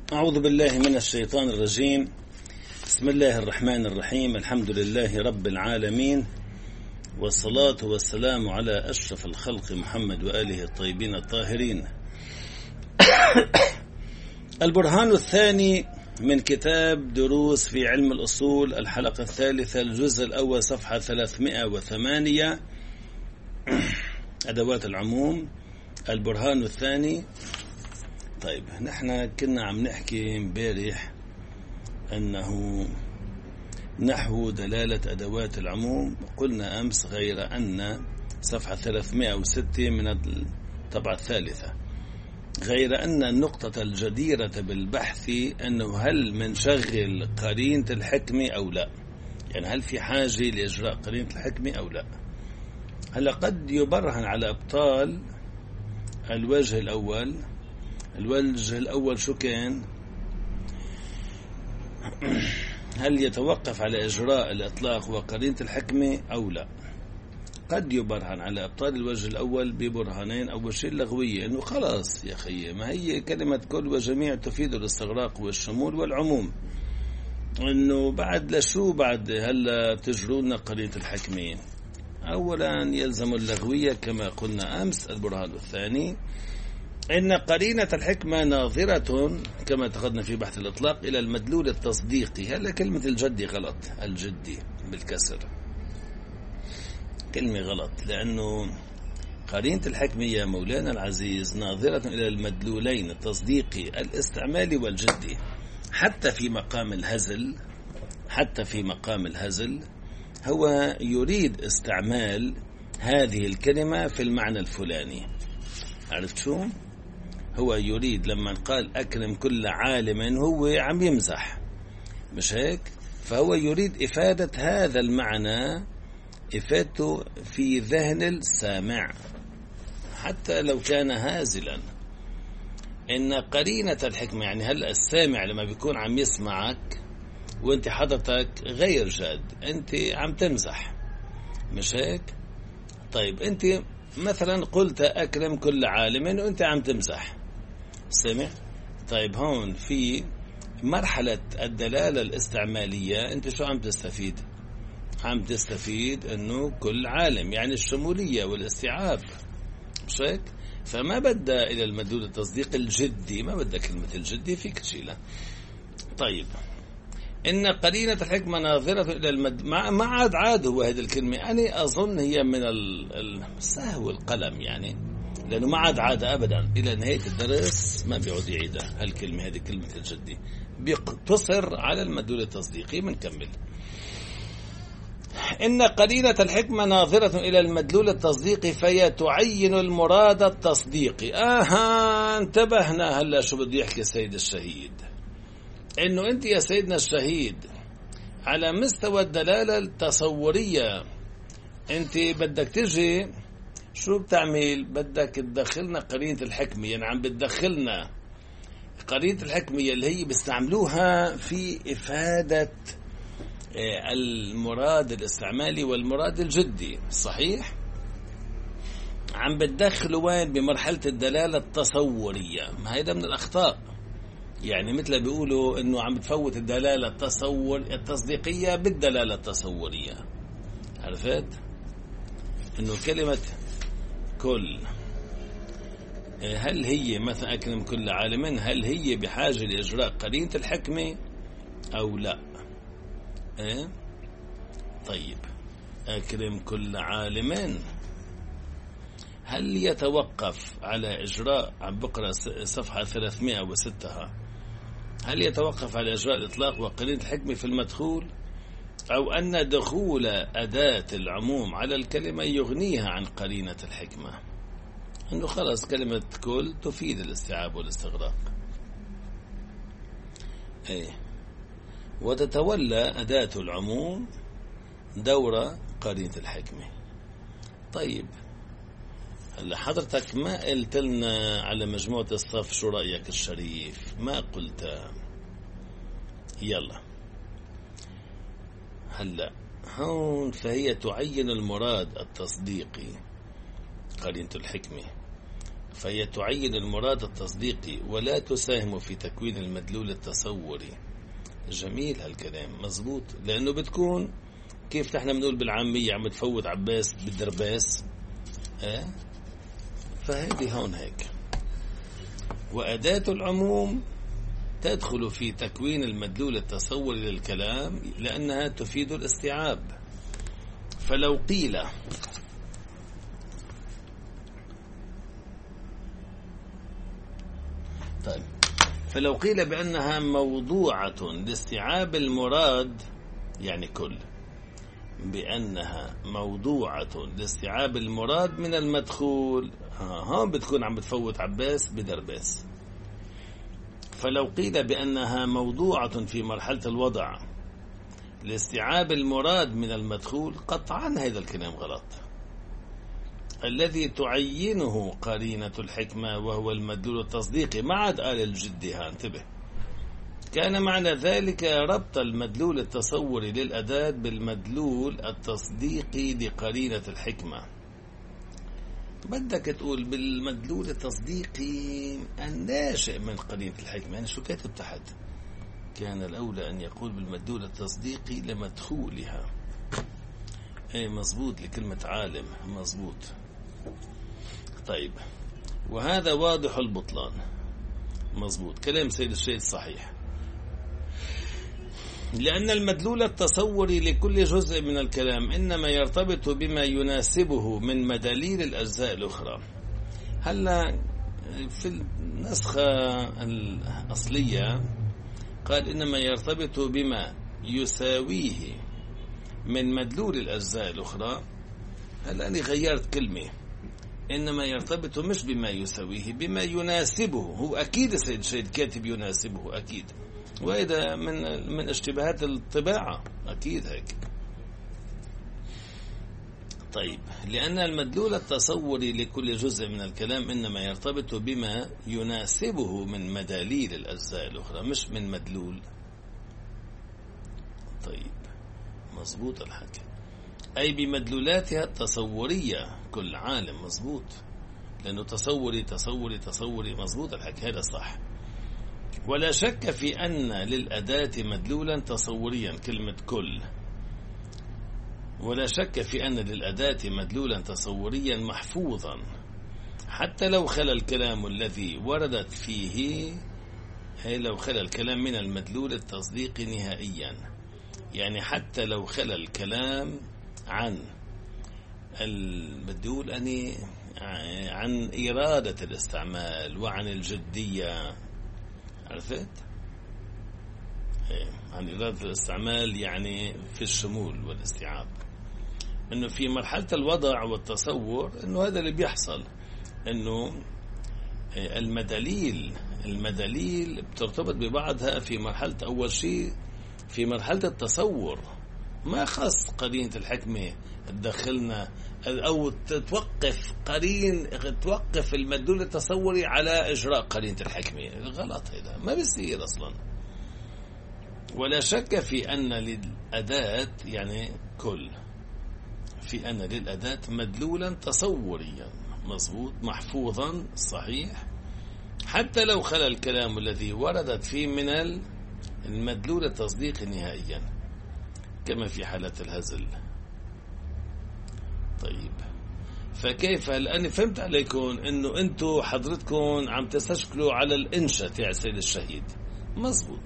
أعوذ بالله من الشيطان الرجيم. بسم الله الرحمن الرحيم. الحمد لله رب العالمين، والصلاة والسلام على أشرف الخلق محمد وآله الطيبين الطاهرين. البرهان الثاني من كتاب دروس في علم الأصول، الحلقة الثالثة، الجزء الأول، صفحة 308، أدوات العموم، البرهان الثاني. طيب، نحن كنا عم نحكي امبارح أنه نحو دلالة أدوات العموم. قلنا أمس غير أن صفحة 306 من الطبعة الثالثة، غير أن النقطة الجديرة بالبحث أنه هل منشغل قرينة الحكمة أو لا، يعني هل في حاجة لإجراء قرينة الحكمة أو لا. هل قد يبرهن على أبطال الوجه الأول. الوجه الأول شو كان؟ هل يتوقف على إجراء الإطلاق وقرينة الحكمة أو لا؟ قد يبرهن على أبطال الوجه الأول ببرهانين. أول شيء اللغوية، إنه خلاص يا أخي، ما هي كلمة كل وجميع تفيد الاستغراق والشمول والعموم، إنه بعد لشو بعد هلا تجرون قرينة الحكمة. أولا يلزم اللغوية كما قلنا أمس. البرهان الثاني إن قرينة الحكمة ناظرة كما تقدم في بحث الإطلاق إلى المدلول التصديقي. هلا كلمة الجدي غلط، الجدي بالكسر كلمة غلط، لأنه قرينة الحكمة يا مولانا العزيز ناظرة إلى المدلولين التصديقي الاستعمالي والجدي. حتى في مقام الهزل هو يريد استعمال هذه الكلمة في المعنى الفلاني. عرفت شو؟ هو يريد لما قال أكرم كل عالم هو عم يمزح، مش هيك؟ فهو يريد إفادة هذا المعنى، إفادته في ذهن السامع حتى لو كان هازلا. إن قرينة الحكمة، يعني هلأ السامع لما بيكون عم يسمعك وانت حضرتك غير جاد، انت عم تمزح، مش هيك؟ طيب انت مثلا قلت أكرم كل عالم وانت عم تمزح، سمع؟ طيب هون في مرحلة الدلالة الاستعمالية انت شو عم تستفيد؟ عم تستفيد انه كل عالم، يعني الشمولية والاستيعاب، مش هيك؟ فما بدأ الى المدلول التصديق الجدي، ما بدأ كلمة الجدي فيك تشيلها. طيب، إن قرينة الحكمة ناظرة إلى ما عاد هو هذه الكلمة، أنا أظن هي من السهو القلم، يعني لأنه ما عاد أبدا إلى نهاية الدرس ما بيعود يعيدها هالكلمة. هذه كلمة الجدي بيقتصر على المدلول التصديقي. منكمل. إن قرينة الحكمة ناظرة إلى المدلول التصديقي فهي تعين المراد التصديقي. انتبهنا هلا شو بده يحكي السيد الشهيد، إنه أنت يا سيدنا الشهيد على مستوى الدلالة التصورية أنت بدك تجي شو بتعمل؟ بدك تدخلنا قرينة الحكمة، يعني عم بتدخلنا قرينة الحكمة اللي هي بيستعملوها في إفادة المراد الاستعمالي والمراد الجدي، صحيح؟ عم بتدخلوا وين؟ بمرحلة الدلالة التصورية. ما هيدا من الأخطاء، يعني مثل بيقولوا إنه عم بتفوت الدلالة التصديقية بالدلالة التصورية. عرفت؟ إنه كلمة كل، هل هي مثلا أكرم كل عالم، هل هي بحاجة لإجراء قرينة الحكمة أو لا؟ طيب، أكرم كل عالم هل يتوقف على إجراء، عم بقرأ صفحة 306، هل يتوقف على إجراء الإطلاق وقرينة الحكمة في المدخول، أو أن دخول أداة العموم على الكلمة يغنيها عن قرينة الحكمة؟ أنه خلاص كلمة كل تفيد الاستيعاب والاستغراق، وتتولى أداة العموم دور قرينة الحكمة. طيب، هلا حضرتك ما قلت لنا على مجموعة الصف شو رأيك الشريف، ما قلت. يلا هلا هون فهي تعين المراد التصديقي قرينة الحكمة، فهي تعين المراد التصديقي ولا تساهم في تكوين المدلول التصوري. جميل هالكلام، مزبوط، لأنه بتكون كيف نحن بنقول بالعامية عم تفوت عباس بالدرباس، فهذه هون هيك. وأداة العموم تدخل في تكوين المدلول التصوري للكلام لأنها تفيد الاستيعاب. فلو قيل فلو قيل بأنها موضوعة لاستيعاب المراد، يعني كل، بأنها موضوعة لاستيعاب المراد من المدخول، هون بتكون عم بتفوت عباس بدرباس. فلو قيل بأنها موضوعة في مرحلة الوضع لاستيعاب المراد من المدخول، قطعا هذا الكلام غلط. الذي تعينه قرينة الحكمة وهو المدلول التصديقي، ما عاد قال الجدي، انتبه، كان معنى ذلك ربط المدلول التصوري للأداة بالمدلول التصديقي لقرينة الحكمة. بدك تقول بالمدلول التصديقي الناشئ من قرينة الحكمة، يعني شو كاتب تحت؟ كان الأولى أن يقول بالمدلول التصديقي لمدخولها. مزبوط، لكلمة عالم، مزبوط. طيب، وهذا واضح البطلان، مزبوط، كلام سيد الشيخ صحيح، لأن المدلول التصوري لكل جزء من الكلام إنما يرتبط بما يناسبه من مداليل الأجزاء الأخرى. هلا في النسخة الأصلية قال إنما يرتبط بما يساويه من مدلول الأجزاء الأخرى. هلا أنا غيرت كلمة، إنما يرتبط مش بما يساويه، بما يناسبه. هو أكيد السيد شيد كاتب يناسبه، أكيد، وهذا من اشتباهات الطباعة، أكيد هيك. طيب، لأن المدلول التصوري لكل جزء من الكلام إنما يرتبط بما يناسبه من مداليل الأجزاء الأخرى، مش من مدلول. طيب، مظبوط الحكي، أي بمدلولاتها التصورية كل عالم، مظبوط، لأنه تصوري تصوري تصوري، مظبوط الحكي، هذا صح. ولا شك في أن للأداة مدلولا تصوريا، كلمة كل، ولا شك في أن للأداة مدلولا تصوريا محفوظا حتى لو خلا الكلام الذي وردت فيه، لو خلا الكلام من المدلول التصديقي نهائيا، يعني حتى لو خلا الكلام عن المدلول عن إرادة الاستعمال وعن الجدية، عرفت؟ عن إرادة الاستعمال يعني في الشمول والاستيعاب، إنه في مرحلة الوضع والتصور إنه هذا اللي بيحصل، إنه المداليل بترتبط ببعضها في مرحلة، أول شيء في مرحلة التصور، ما خص قرينة الحكمة تدخلنا أو توقف المدلول التصوري على إجراء قرينة الحكمة، غلط، هذا ما بيصير أصلا. ولا شك في أن للأداة، يعني كل، في أن للأداة مدلولا تصوريا، مظبوط، محفوظا، صحيح، حتى لو خلا الكلام الذي وردت فيه من المدلول التصديقي نهائيا، كما في حالة الهزل. طيب، فكيف؟ هل أنا فهمت عليكم إنه أنتوا حضرتكم عم تستشكلوا على الإنشاء تاع السيد الشهيد، مظبوط،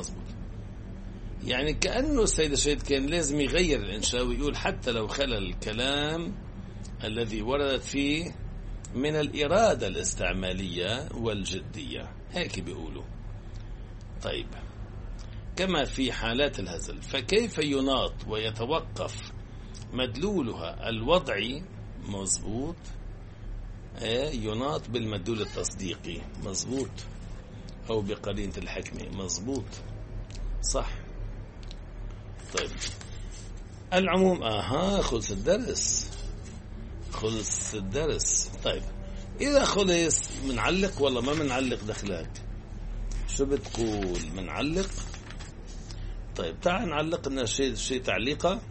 يعني كأنه السيد الشهيد كان لازم يغير الإنشاء ويقول حتى لو خلا الكلام الذي وردت فيه من الإرادة الاستعمالية والجدية، هيك بيقولوا. طيب، كما في حالات الهزل، فكيف يناط ويتوقف مدلولها الوضعي، مظبوط، يناط بالمدلول التصديقي، مظبوط، أو بقرينة الحكمة، مظبوط، صح. طيب، العموم، خلص الدرس. طيب، إذا خلص منعلق والله ما منعلق، دخلك شو بتقول؟ منعلق؟ طيب، تعال نعلق لنا شيء تعليقة.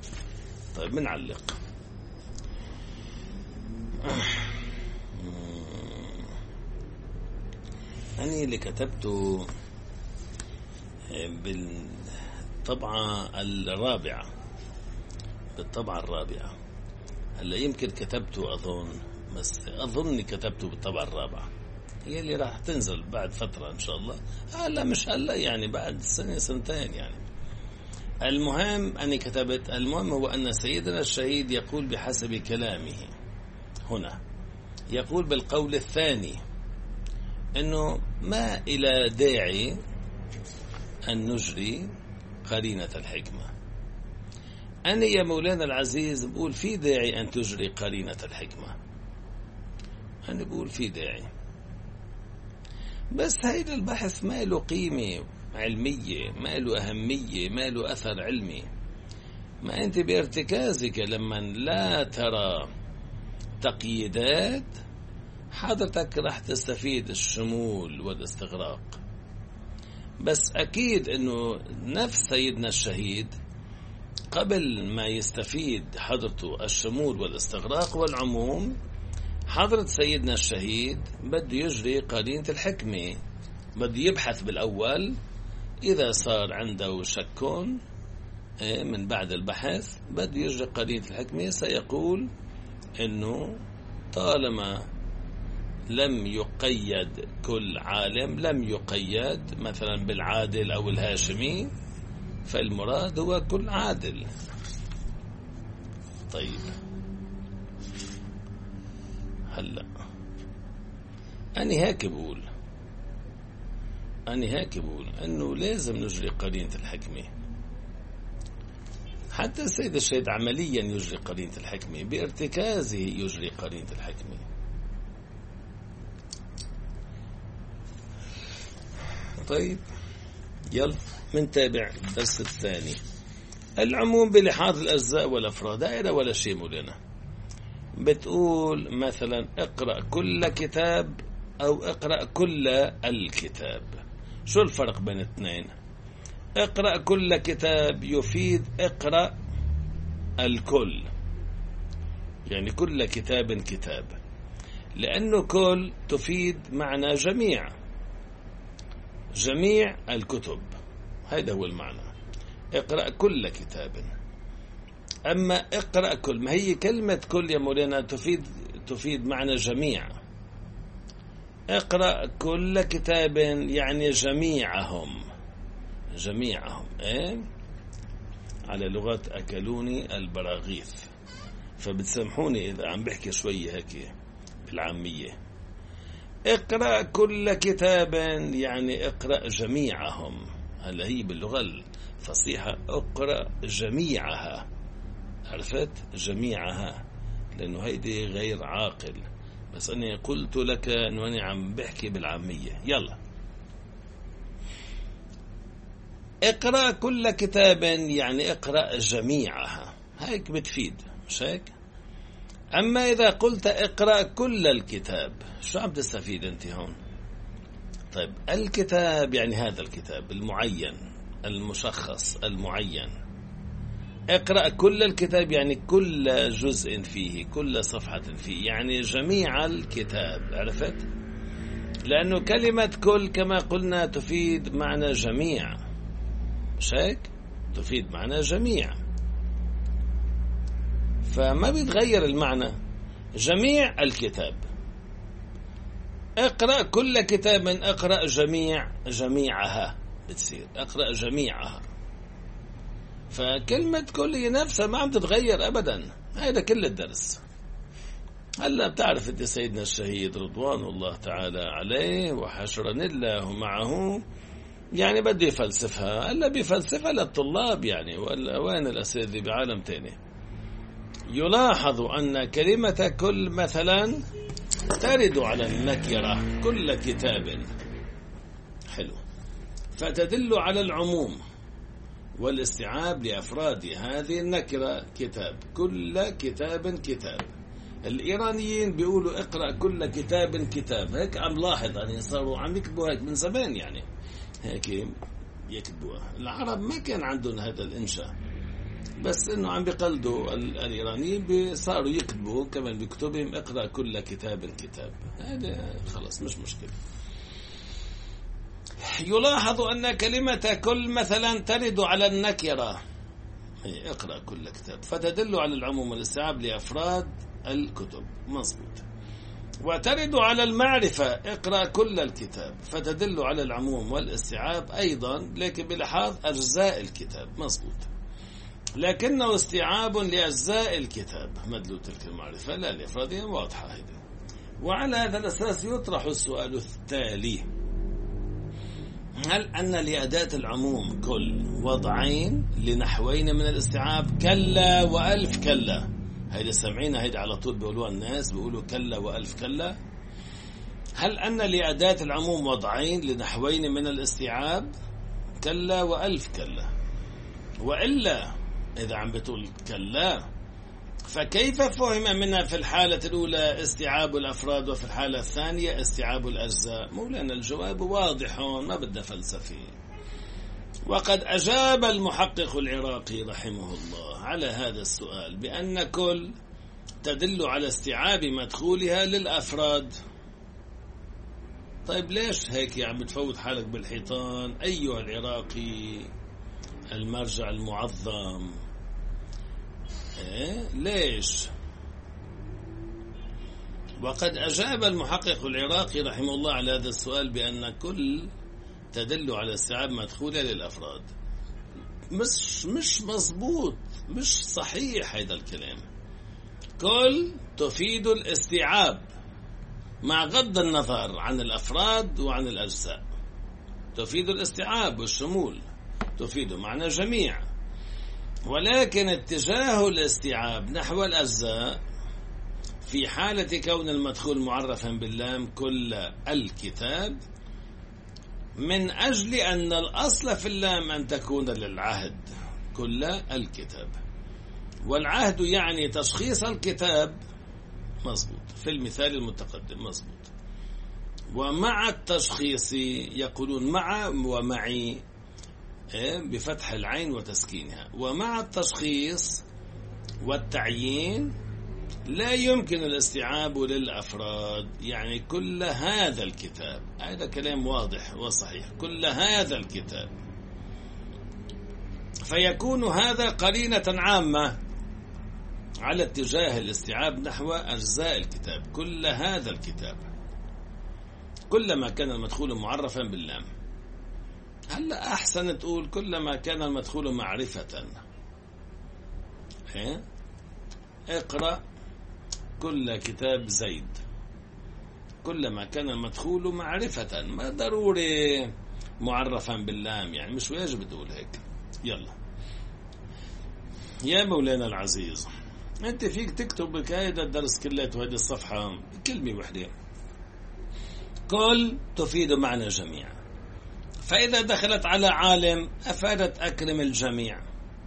طيب، منعلق. أنا اللي كتبته بالطبعة الرابعة، هلا يمكن كتبته بس أظني كتبته بالطبعة الرابعة، هي اللي راح تنزل بعد فترة إن شاء الله. هلا مش هلا يعني بعد سنة سنتين يعني. المهم أني كتبت، المهم هو أن سيدنا الشهيد يقول بحسب كلامه هنا، يقول بالقول الثاني أنه ما إلى داعي أن نجري قرينة الحكمة. أنا يا مولانا العزيز بقول في داعي أن تجري قرينة الحكمة، أنا بقول في داعي، بس هيدا البحث ما له قيمة علمية، ما له أهمية، ما له أثر علمي. ما أنت بارتكازك لما لا ترى تقييدات حضرتك راح تستفيد الشمول والاستغراق. بس أكيد أنه نفس سيدنا الشهيد قبل ما يستفيد حضرته الشمول والاستغراق والعموم، حضرة سيدنا الشهيد بده يجري قرينة الحكمة، بده يبحث بالأول، إذا صار عنده شك من بعد البحث بده يجري قرينة الحكمة، سيقول أنه طالما لم يقيد كل عالم، لم يقيد مثلا بالعادل أو الهاشمي، فالمراد هو كل عادل. طيب هلا أنا هيك بقول أنه لازم نجري قرينة الحكمة. حتى السيد الشهيد عمليا يجري قرينة الحكمة، بارتكازه يجري قرينة الحكمة. طيب يلا منتابع الدرس الثاني. العموم بلحاظ الأجزاء والأفراد، دائرة ولا شيء مولانا. بتقول مثلا اقرأ كل كتاب أو اقرأ كل الكتاب. شو الفرق بين الاثنين؟ اقرأ كل كتاب يفيد اقرأ الكل، يعني كل كتاب كتاب، لأنه كل تفيد معنى جميع الكتب، هذا هو المعنى. اقرأ كل كتاب. أما اقرأ كل، ما هي كلمة كل يا مولانا تفيد معنى جميع. اقرأ كل كتاب يعني جميعهم إيه؟ على لغة أكلوني البراغيث، فبتسامحوني إذا عم بحكي شوية هيك بالعامية. اقرأ كل كتاب يعني اقرأ جميعهم. هلا هي باللغة الفصيحة اقرأ جميعها، عرفت؟ جميعها، لأنه هيدي غير عاقل، بس أنا قلت لك أنه أنا عم بحكي بالعامية. يلا اقرأ كل كتاب يعني اقرأ جميعها، هيك بتفيد، مش هيك؟ أما إذا قلت اقرأ كل الكتاب، شو عم تستفيد أنت هون؟ طيب الكتاب يعني هذا الكتاب المعين المشخص المعين. اقرأ كل الكتاب يعني كل جزء فيه، كل صفحة فيه، يعني جميع الكتاب، عرفت؟ لأنه كلمة كل كما قلنا تفيد معنى جميع، مش هيك؟ تفيد معنى جميع، فما بيتغير المعنى، جميع الكتاب. اقرأ كل كتاب اقرأ جميعها، بتصير اقرأ جميعها. فكلمة كل هي نفسها ما عم تتغير أبدا، هذا كل الدرس. هلا بتعرف انت سيدنا الشهيد رضوان الله تعالى عليه وحشرني الله معه، يعني بده يفلسفها، هلا بيفلسفها للطلاب يعني، ولا وين الأساتذة بعالم تاني. يلاحظ أن كلمة كل مثلا ترد على النكرة كل كتاب، حلو، فتدل على العموم والاستيعاب لأفراد هذه النكرة كتاب، كل كتاب كتاب. الإيرانيين بيقولوا اقرأ كل كتاب كتاب، هيك عم لاحظ يعني صاروا عم يكتبوا هيك من زمان، يعني هيك يكتبوها. العرب ما كان عندهم هذا الإنشاء، بس إنه عم بيقلدوا الإيرانيين، صاروا يكتبوا كمان بكتبهم اقرأ كل كتاب كتاب. هذا خلاص مش مشكلة. يلاحظ أن كلمة كل مثلا ترد على النكرة، اقرأ كل كتاب، فتدل على العموم والاستيعاب لأفراد الكتب، مظبوط. وترد على المعرفة، اقرأ كل الكتاب، فتدل على العموم والاستيعاب أيضا، لكن بلحاظ أجزاء الكتاب، مظبوط. لكنه استيعاب لأجزاء الكتاب مدلول تلك المعرفة لا لأفرادها، واضحة هذه. وعلى هذا الأساس يطرح السؤال التالي: هل أن لأداة العموم كل وضعين لنحوين من الاستيعاب؟ كلا وألف كلا. هيدا سمعينا، هيدا على طول بيقولوها الناس، بيقولوا كلا وألف كلا. هل أن لأداة العموم وضعين لنحوين من الاستيعاب؟ كلا وألف كلا. وإلا إذا عم بتقول كلا، فكيف فهم منها في الحالة الأولى استيعاب الأفراد وفي الحالة الثانية استيعاب الأجزاء؟ مولانا الجواب واضح، ما بدنا فلسفة. وقد أجاب المحقق العراقي رحمه الله على هذا السؤال بأن كل تدل على استيعاب مدخولها للأفراد. طيب ليش هيك عم بتفوت حالك بالحيطان أيها العراقي المرجع المعظم؟ ليش؟ وقد أجاب المحقق العراقي رحمه الله على هذا السؤال بأن كل تدل على استيعاب مدخولها للأفراد. مش مظبوط، مش صحيح هذا الكلام. كل تفيد الاستيعاب مع غض النظر عن الأفراد وعن الأجزاء، تفيد الاستيعاب والشمول، تفيد معنى جميع. ولكن اتجاه الاستيعاب نحو الأجزاء في حالة كون المدخول معرفا باللام كل الكتاب، من أجل أن الأصل في اللام أن تكون للعهد كل الكتاب، والعهد يعني تشخيص الكتاب، مظبوط، في المثال المتقدم، مظبوط. ومع التشخيص يقولون مع ومعي بفتح العين وتسكينها. ومع التشخيص والتعيين لا يمكن الاستيعاب للأفراد، يعني كل هذا الكتاب، هذا كلام واضح وصحيح، كل هذا الكتاب، فيكون هذا قرينة عامة على اتجاه الاستيعاب نحو أجزاء الكتاب، كل هذا الكتاب، كلما كان المدخول معرفا باللام. هلا أحسن تقول كلما كان المدخول معرفة. اقرأ كل كتاب زيد، كلما كان المدخول معرفة، ما ضروري معرفا باللام، يعني مش واجب تقول هيك. يلا يا مولانا العزيز، انت فيك تكتب هيدا الدرس كليته، هيدي الصفحة كلمة وحدة. كل تفيد معنى جميع، فإذا دخلت على عالم أفادت أكرم الجميع.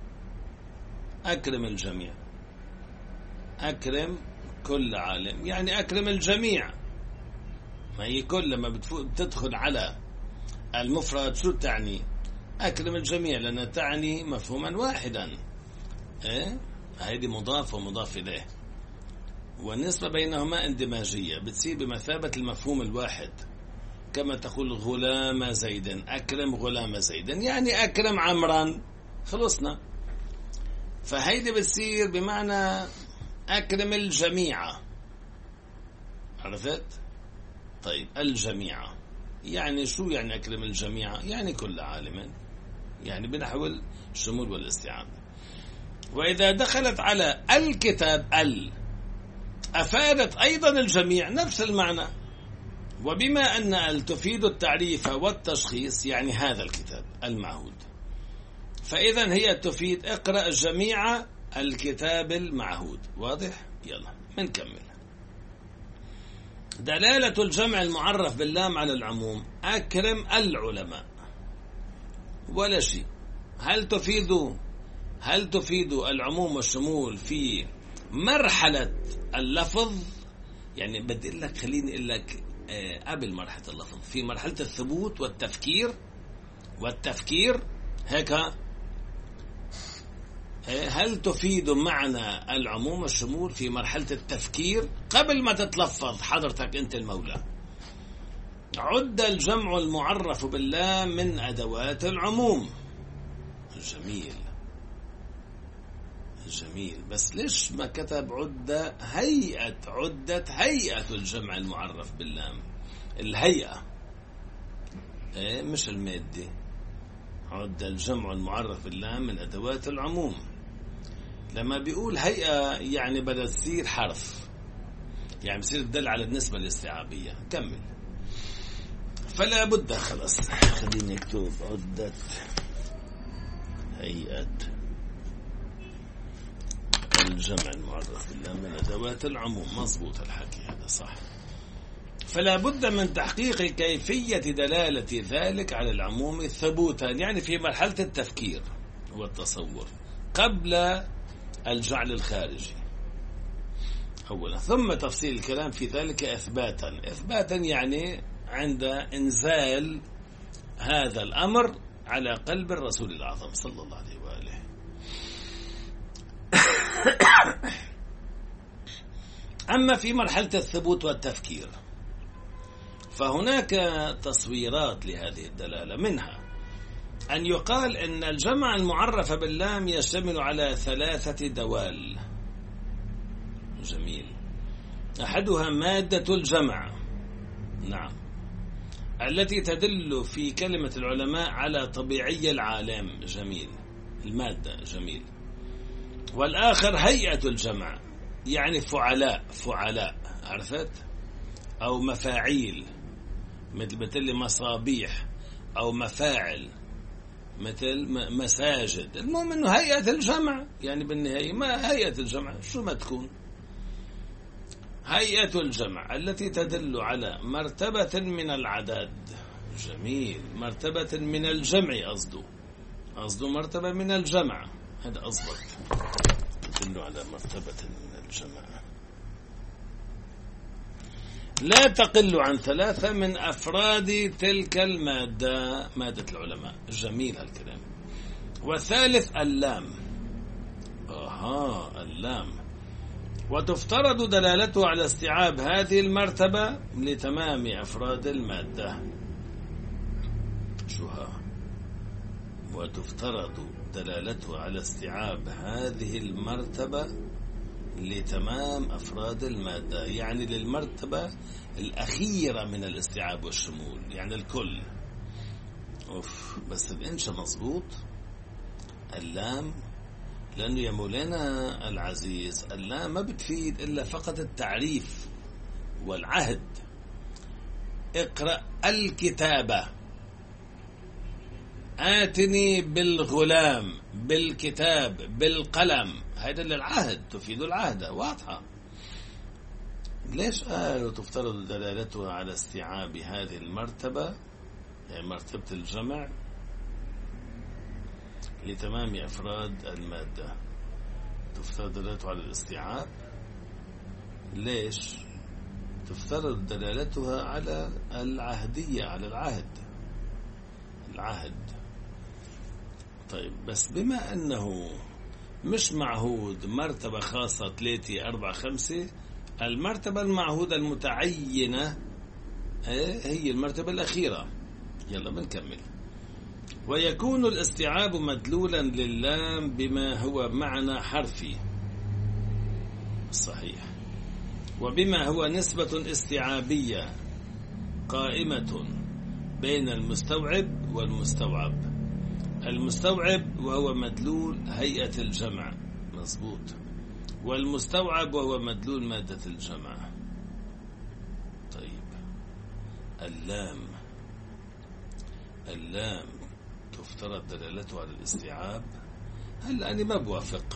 أكرم الجميع، أكرم كل عالم، يعني أكرم الجميع. ما هي كل لما بتدخل على المفرد شو تعني؟ أكرم الجميع، لأنها تعني مفهوما واحدا. هيدي مضاف ومضاف إليه، والنسبة بينهما اندماجية، بتصير بمثابة المفهوم الواحد. كما تقول غلام زيد، أكرم غلام زيد، يعني أكرم عمرا، خلصنا. فهيدي بتصير بمعنى أكرم الجميع، عرفت؟ طيب الجميع يعني شو يعني أكرم الجميع؟ يعني كل عالم، يعني بنحو الشمول والاستيعاب. وإذا دخلت على الكتاب أفادت أيضا الجميع، نفس المعنى. وبما أن تفيد التعريف والتشخيص، يعني هذا الكتاب المعهود، فإذا هي تفيد اقرأ جميع الكتاب المعهود. واضح؟ يلا منكمل. دلالة الجمع المعرف باللام على العموم، أكرم العلماء، ولا شيء. هل تفيد العموم والشمول في مرحلة اللفظ؟ يعني بدي أقول لك، خليني أقول لك قبل مرحلة اللفظ، في مرحلة الثبوت والتفكير هيك. هل تفيد معنى العموم والشمول في مرحلة التفكير قبل ما تتلفظ حضرتك أنت المولى؟ عد الجمع المعرف باللام من أدوات العموم. جميل جميل، بس ليش ما كتب عدة هيئة الجمع المعرف باللام؟ الهيئة مش المادة. عد الجمع المعرف باللام من أدوات العموم. لما بيقول هيئة يعني بدها تصير حرف، يعني بصير تدل على النسبة الاستيعابية. كمل. فلا بد، خلص خليني اكتب عدة هيئة الجمع المعرف باللام من أدوات العموم. مضبوط الحكي هذا صح. فلا بد من تحقيق كيفية دلالة ذلك على العموم ثبوتا، يعني في مرحلة التفكير والتصور قبل الجعل الخارجي أولا، ثم تفصيل الكلام في ذلك إثباتا يعني عند إنزال هذا الأمر على قلب الرسول الأعظم صلى الله عليه وآله. أما في مرحلة الثبوت والتفكير فهناك تصويرات لهذه الدلالة، منها أن يقال إن الجمع المعرف باللام يشتمل على 3 دوال. جميل. أحدها مادة الجمع، نعم، التي تدل في كلمة العلماء على طبيعي العالم. جميل، المادة. جميل. والآخر هيئة الجمع، يعني فعلاء عرفت، أو مفاعيل، مثل مصابيح، أو مفاعل مثل مساجد. المهم أنه هيئة الجمع، يعني بالنهاية ما هيئة الجمع شو ما تكون، هيئة الجمع التي تدل على مرتبة من العدد. جميل. مرتبة من الجمع، قصده مرتبة من الجمع، هذا أصبت، تدل على مرتبة من الجمع لا تقل عن 3 من أفراد تلك المادة، مادة العلماء. جميل هالكلام. والثالث اللام. اللام، وتفترض دلالته على استيعاب هذه المرتبة لتمام أفراد المادة. وتفترض دلالته على استيعاب هذه المرتبة لتمام أفراد المادة، يعني للمرتبة الأخيرة من الاستيعاب والشمول، يعني الكل. بس الإنشاء مظبوط. اللام، لأنه يا مولانا العزيز اللام ما بتفيد إلا فقط التعريف والعهد. اقرأ الكتابة، آتني بالغلام، بالكتاب، بالقلم، هذا للعهد، تفيد العهد، واضحة. ليش قالوا تفترض دلالتها على استيعاب هذه المرتبة، يعني مرتبة الجمع، لتمام أفراد المادة؟ تفترض دلالته على الاستيعاب. ليش؟ تفترض دلالتها على العهدية، على العهد. طيب، بس بما أنه مش معهود مرتبة خاصة 3 4 5، المرتبة المعهودة المتعينة هي المرتبة الأخيرة. يلا بنكمل. ويكون الاستيعاب مدلولا للام بما هو معنى حرفي صحيح، وبما هو نسبة استيعابية قائمة بين المستوعب والمستوعب. المستوعب وهو مدلول هيئة الجمع، مظبوط، والمستوعب وهو مدلول مادة الجمع. طيب، اللام تفترض دلالته على الاستيعاب. هل أنا ما بوافق،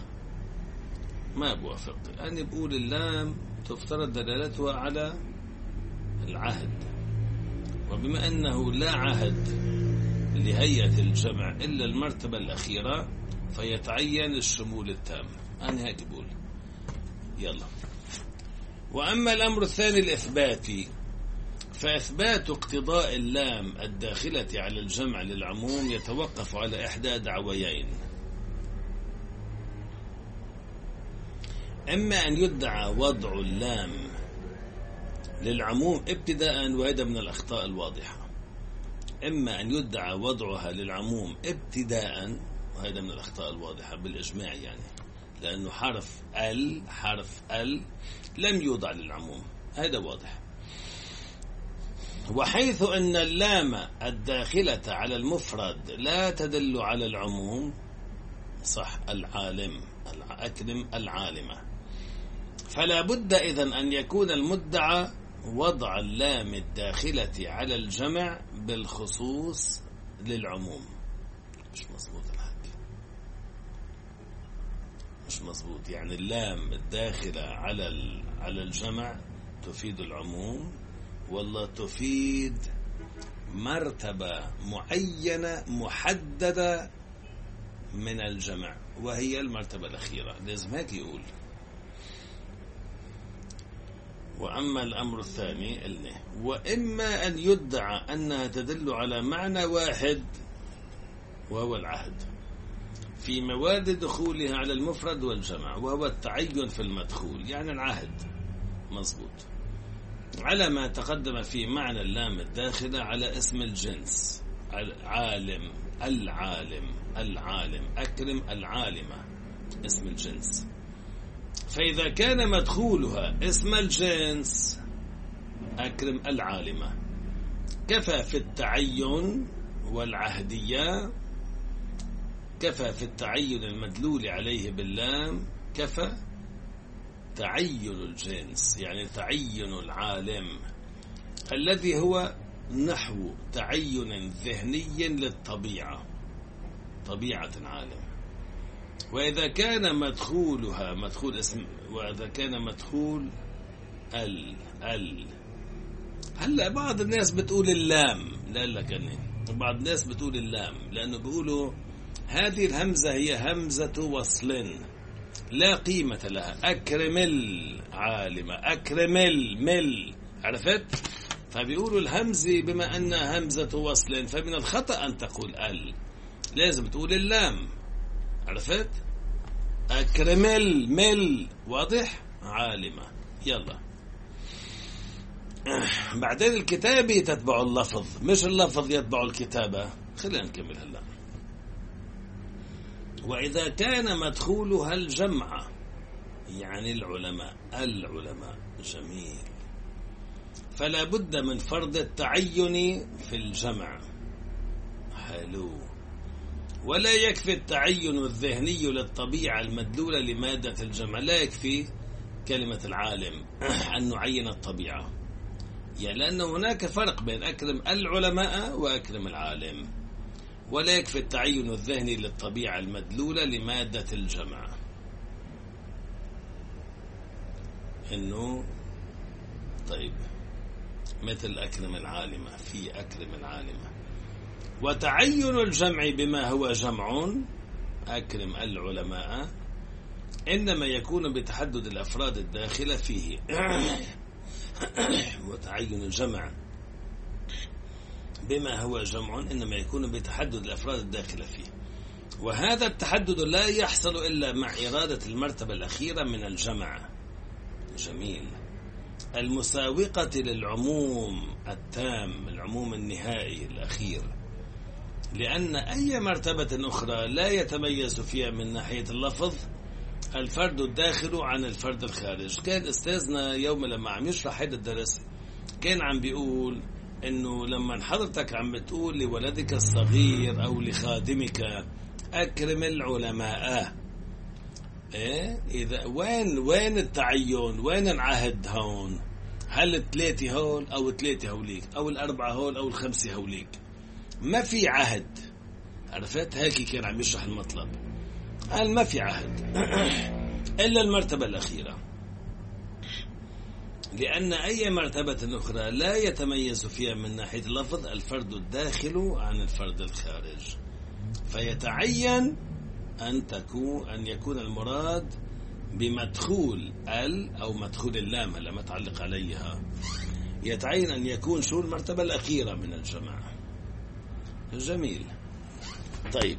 أنا بقول اللام تفترض دلالتها على العهد، وبما أنه لا عهد لهيئة الجمع إلا المرتبة الأخيرة فيتعين الشمول التام. أنا هيك بقول. يلا. وأما الأمر الثاني الإثباتي، فإثبات اقتضاء اللام الداخلة على الجمع للعموم يتوقف على إحدى دعويين: إما أن يدعى وضع اللام للعموم ابتداء، وهذا من الأخطاء الواضحة. إما أن يدعى وضعها للعموم ابتداء، وهذا من الأخطاء الواضحة بالإجماع، يعني لأنه حرف ال لم يوضع للعموم، هذا واضح. وحيث أن اللام الداخلة على المفرد لا تدل على العموم، صح، العالم، أكرم العالمة، فلا بد إذن أن يكون المدعى وضع اللام الداخلة على الجمع بالخصوص للعموم. مش مظبوط الحكي، مش مظبوط. يعني اللام الداخلة على الجمع تفيد العموم، والله تفيد مرتبة معينة محددة من الجمع، وهي المرتبة الأخيرة. لازم هيك يقول. وأما الأمر الثاني قلنا وإما أن يدعى أنها تدل على معنى واحد، وهو العهد في مواد دخولها على المفرد والجمع، وهو التعين في المدخول، يعني العهد. مظبوط، على ما تقدم في معنى اللام الداخلة على اسم الجنس، العالم، العالم، أكرم العالمة، اسم الجنس. فإذا كان مدخولها اسم الجنس أكرم العالمة، كفى في التعين والعهدية، كفى في التعين المدلول عليه باللام، كفى تعين الجنس، يعني تعين العالم الذي هو نحو تعين ذهني للطبيعة، طبيعة العالم. وإذا كان مدخولها مدخول اسم، وإذا كان مدخول هلا بعض الناس بتقول اللام، لا لك أني بعض الناس بتقول اللام لأنه بيقولوا هذه الهمزة هي همزة وصل لا قيمة لها، أكرم العالمة، أكرم المل، عرفت؟ فبيقولوا الهمزة بما أنها همزة وصل فمن الخطأ أن تقول لازم تقول اللام، عرفت؟ أكرم المل، واضح؟ عالمة. يلا بعدين الكتابة تتبع اللفظ، مش اللفظ يتبع الكتابة. خلينا نكمل هلا. وإذا كان مدخولها الجمع، يعني العلماء، جميل، فلا بد من فرض التعين في الجمع. حلو. ولا يكفي التعين الذهني للطبيعة المدلولة لمادة الجمع، لا يكفي كلمة العالم أن نعين الطبيعة، يعني لأن هناك فرق بين أكرم العلماء وأكرم العالم. ولا يكفي التعين الذهني للطبيعة المدلولة لمادة الجمع، إنه طيب مثل أكرم العالمة، في أكرم العالمة. وتعين الجمع بما هو جمع، أكرم العلماء، إنما يكون بتحدد الأفراد الداخلة فيه. وتعين الجمع بما هو جمع إنما يكون بتحدد الأفراد الداخلة فيه، وهذا التحدد لا يحصل إلا مع إرادة المرتبة الأخيرة من الجمع. جميل. المساوقة للعموم التام، العموم النهائي الأخير، لأن أي مرتبة أخرى لا يتميز فيها من ناحية اللفظ الفرد الداخل عن الفرد الخارج. كان أستاذنا يوم لما عم يشرح هذا الدرس كان عم بيقول إنه لما حضرتك عم بتقول لولدك الصغير أو لخادمك أكرم العلماء، إذا وين التعين، وين العهد هون؟ هل الثلاثة هول أو الثلاثة هوليك أو الأربعة هول أو الخمسة هوليك؟ ما في عهد، عرفت؟ هيك كان عم يشرح المطلب، قال ما في عهد إلا المرتبة الأخيرة، لأن أي مرتبة أخرى لا يتميز فيها من ناحية اللفظ الفرد الداخل عن الفرد الخارج، فيتعين أن يكون المراد بمدخول أو مدخول اللام هلا متعلق عليها، يتعين أن يكون شو المرتبة الأخيرة من الجماعة. جميل. طيب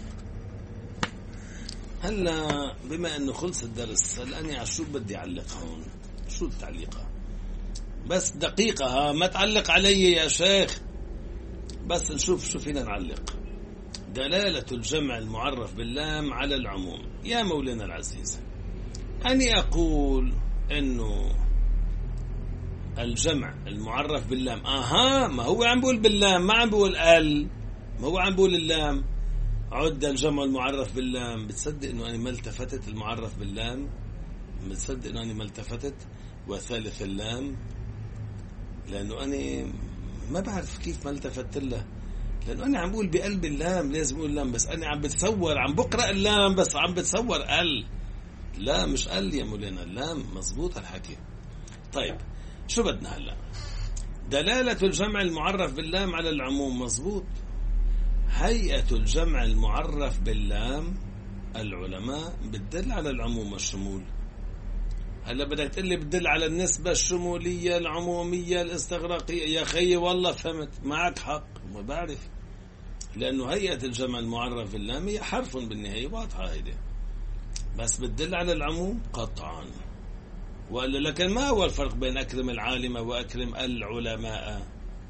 هلا بما أنه خلص الدرس الآن شو بدي أعلق هون؟ شو التعليقة؟ بس دقيقة، ما تعلق علي يا شيخ، بس نشوف شو فينا نعلق. دلالة الجمع المعرف باللام على العموم. يا مولانا العزيز، أني أقول إنه الجمع المعرف باللام، ما هو عم بقول باللام، ما عم بقول ما هو عم بقول اللام. عد الجمع المعرف باللام. بتصدق إنه أنا ما التفتت المعرف باللام؟ بتصدق إنه أنا ما التفتت وثالث اللام؟ لأنه أنا ما بعرف كيف ما التفت له، لأنه أنا عم بقول بقلب اللام لازم أقول اللام، بس أنا عم بتصور، عم بقرأ اللام بس عم بتصور لا مش يا مولانا، اللام مزبوط الحكي. طيب شو بدنا هلا؟ دلالة الجمع المعرف باللام على العموم، مزبوط. هيئة الجمع المعرف باللام العلماء بتدل على العموم والشمول. هلا بدك تقول لي بتدل على النسبة الشمولية العمومية الاستغراقية. يا خيي والله فهمت، معك حق، ما بعرف، لأنه هيئة الجمع المعرف باللام هي حرف بالنهاية، واضحة هيدي، بس بتدل على العموم قطعا. وقال لكن ما هو الفرق بين أكرم العالمة وأكرم العلماء؟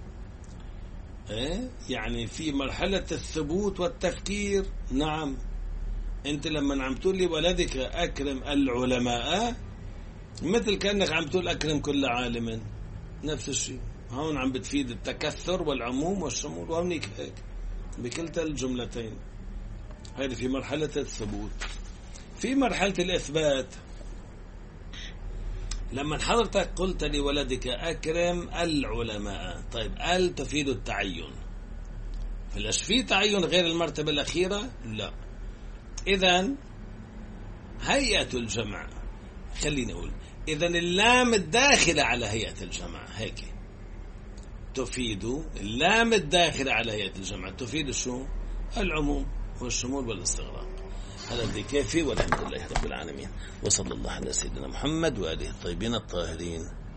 يعني في مرحلة الثبوت والتفكير. نعم، أنت لما عم تقول لي ولدك أكرم العلماء، مثل كأنك عم تقول أكرم كل عالم، نفس الشيء. هون عم بتفيد التكثر والعموم والشمول، وهونيك هيك بكلتا الجملتين. هذه في مرحلة الثبوت. في مرحلة الإثبات، لما حضرتك قلت لولدك أكرم العلماء، طيب تفيد التعين، فلاش في تعين غير المرتبة الأخيرة؟ لا. إذن هيئة الجمع، خليني أقول إذن اللام الداخلة على هيئة الجمع هيك تفيد، اللام الداخلة على هيئة الجمع تفيد شو؟ العموم والشمول والاستغراق. هذا الذي كافي، والحمد لله رب العالمين، وصلى الله على سيدنا محمد وآله الطيبين الطاهرين.